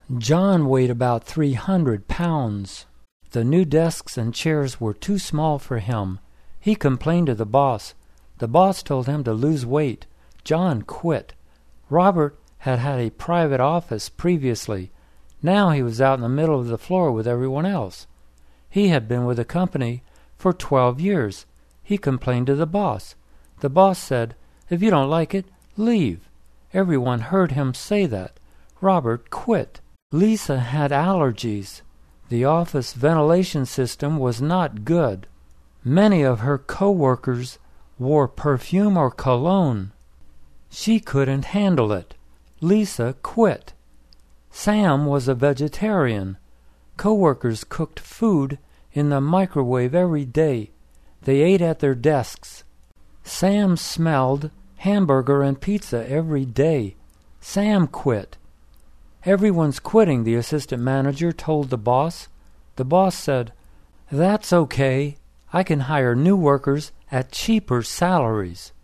John weighed about 300 pounds. The new desks and chairs were too small for him. He complained to the boss. The boss told him to lose weight. John quit. Robert had had a private office previously. Now he was out in the middle of the floor with everyone else. He had been with the company for 12 years. He complained to the boss. The boss said, "If you don't like it, leave." Everyone heard him say that. Robert quit. Lisa had allergies. The office ventilation system was not good. Many of her co-workers wore perfume or cologne. She couldn't handle it. Lisa quit. Sam was a vegetarian. Co-workers cooked food in the microwave every day. They ate at their desks. Sam smelled hamburger and pizza every day. Sam quit. "Everyone's quitting," the assistant manager told the boss. The boss said, "That's okay. I can hire new workers at cheaper salaries."